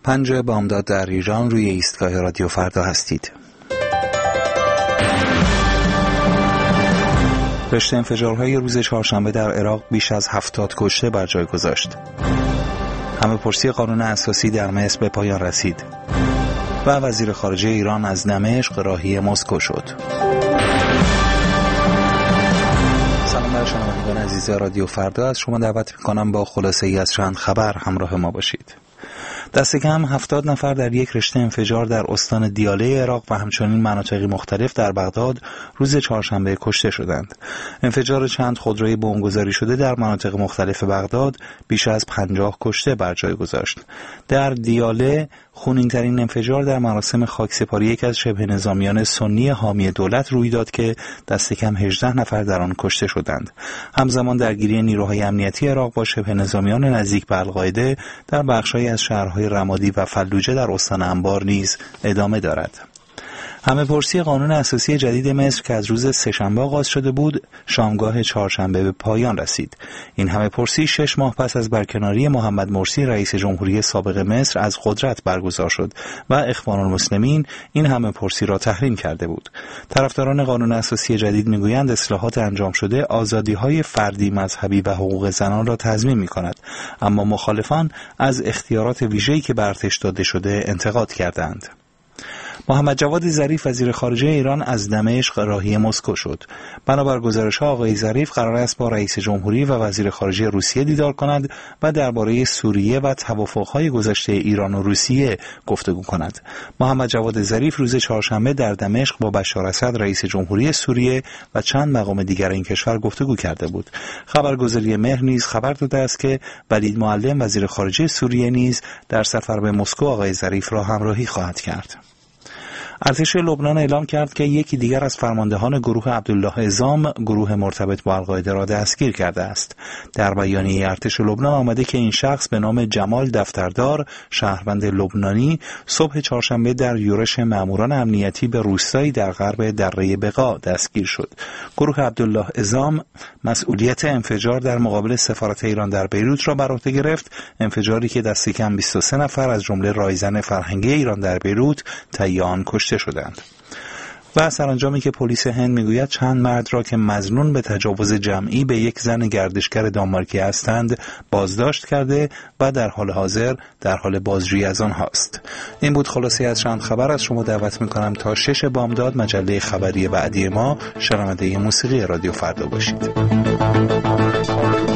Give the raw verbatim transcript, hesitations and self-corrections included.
پنج بامداد در ایران، روی ایستگاه رادیو فردا هستید. رشته انفجارهای روز چهارشنبه در عراق بیش از هفتاد کشته بر جای گذاشت. همه‌پرسی قانون اساسی در مصر به پایان رسید و وزیر خارجه ایران از دمشق راهی مسکو شد. سلام بر شنوندگان عزیز رادیو فردا، از شما دعوت می‌کنم با خلاصه ای از چند خبر همراه ما باشید. دست کم هفتاد نفر در یک رشته انفجار در استان دیاله عراق و همچنین مناطق مختلف در بغداد روز چهارشنبه کشته شدند. انفجار چند خودروی بمبگذاری شده در مناطق مختلف بغداد بیش از پنجاه کشته بر جای گذاشت. در دیاله خونین‌ترین انفجار در مراسم خاکسپاری یک از شبه نظامیان سنی حامی دولت روی داد که دست کم هجده نفر در آن کشته شدند. همزمان درگیری نیروهای امنیتی عراق با شبه نظامیان نزدیک به القاعده در بخش‌هایی از شهرهای رمادی و فلوجه در استان انبار نیز ادامه دارد. همه‌پرسی قانون اساسی جدید مصر که از روز سه‌شنبه آغاز شده بود، شامگاه چهارشنبه به پایان رسید. این همه‌پرسی شش ماه پس از برکناری محمد مرسی رئیس جمهوری سابق مصر از قدرت برگزار شد و اخوان المسلمین این همه‌پرسی را تحریم کرده بود. طرفداران قانون اساسی جدید میگویند اصلاحات انجام شده آزادی‌های فردی، مذهبی و حقوق زنان را تضمین می‌کند، اما مخالفان از اختیارات ویژه‌ای که به ارتش داده شده انتقاد کردند. محمد جواد ظریف وزیر خارجه ایران از دمشق راهی مسکو شد. بنابر گزارش‌ها آقای ظریف قرار است با رئیس جمهوری و وزیر خارجه روسیه دیدار کند و درباره سوریه و توافق‌های گذشته ایران و روسیه گفتگو کند. محمد جواد ظریف روز چهارشنبه در دمشق با بشار اسد رئیس جمهوری سوریه و چند مقام دیگر این کشور گفتگو کرده بود. خبرگزاری مهر نیز خبر داده است که ولید معلم وزیر خارجه سوریه نیز در سفر به مسکو آقای ظریف را همراهی خواهد کرد. ارتش لبنان اعلام کرد که یکی دیگر از فرماندهان گروه عبدالله عظام، گروه مرتبط با القاعده، را دستگیر کرده است. در بیانیه ارتش لبنان آمده که این شخص به نام جمال دفتردار، شهروند لبنانی، صبح چهارشنبه در یورش ماموران امنیتی به روستایی در غرب دره بقا دستگیر شد. گروه عبدالله عظام مسئولیت انفجار در مقابل سفارت ایران در بیروت را بر عهده گرفت، انفجاری که دست کم بیست و سه نفر از جمله رایزن فرهنگی ایران در بیروت طی آن کشته شدند. و سرانجامی که پلیس هند میگوید چند مرد را که مظنون به تجاوز جمعی به یک زن گردشگر دانمارکی هستند بازداشت کرده و در حال حاضر در حال بازجویی از آنهاست. این بود خلاصه از چند خبر. از شما دعوت میکنم تا شش بامداد مجله خبری بعدی ما شنونده موسیقی رادیو فردا باشید.